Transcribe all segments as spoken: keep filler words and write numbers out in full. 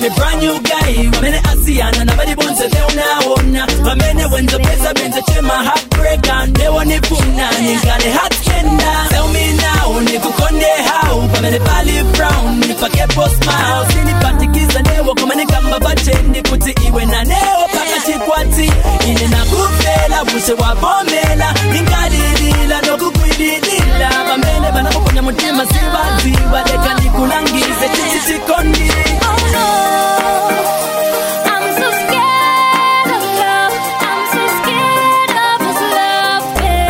the brand new guy. Wamene asiana na badi bonse te unaona. Wamene wenzo pesa benze chema heartbreaker. They want it funa, nigga hot tender. Tell me now, nikukonde how. Wamene pali brown, nipake post smile. Sini patikiza newo, kumane kamba bachendi. Kuti iwe na neo, paka chikwati. Ine na kufela, bushe wabomela. Ingalilila, no kukwililila. Wamene bana kuponya mutima siwazi. Wadeka nikulangize, chichi chikondi. Oh no, I'm so scared of love. I'm so scared of this love.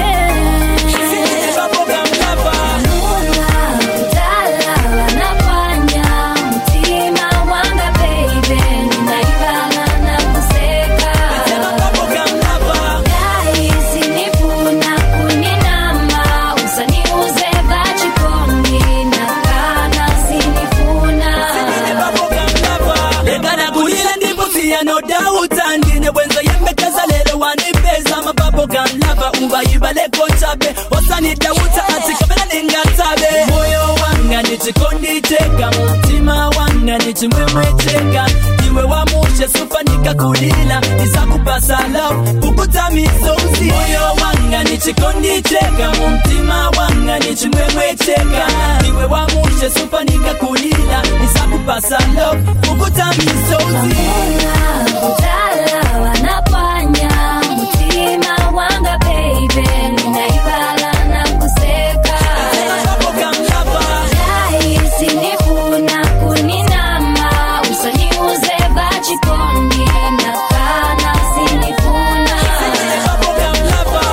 Bubblegum lover. Nuna kutala wanafanya mtima wanga baby, ninaibana na kuseka. Bubblegum lover. Guys, sinifuna kuninama, usaniuze bachikondi, nakana sinifuna. Bubblegum lover. Legana kulila ndipo siya no doubt. Andine wenza yembekeza lelo wanipeza. Ma bubblegum lover uba yibale kochabe. Osani dawuta ati kabela ningatabe. Moyo wanga nichikondi cheka. Mutima wanga nichimwemwe cheka. Iwe wamushe sufa nikakulila. Nisakupasa love ukuta misozi. Moyo wanga nichikondi cheka. Mutima wanga nichimwemwe cheka. Iwe wamushe sufa nikakulila. Nisakupasa love ukuta misozi. Kutala wanafanya mtima wanga baby, ninaibala na kuseka. Bubblegum lover. Guys, sinifuna kuninama, usaniuze bachikondi, nakana sinifuna. Bubblegum lover.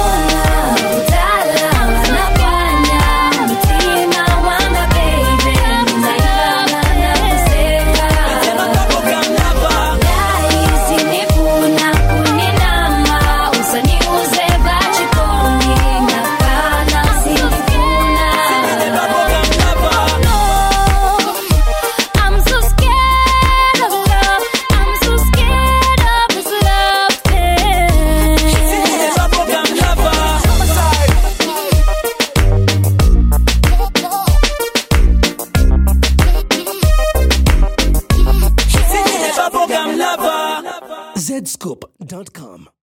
Kutala wanafanya mtima wanga baby, ninaibala na kuseka. Bubblegum lover. Guys, sinifuna kuninama, usaniuze bachikondi, nakana sinifuna. Bubblegum lover. No, I'm so scared of love. I'm so scared of this love thing. Bubblegum lover. Bubblegum lover. Z Scoop dot com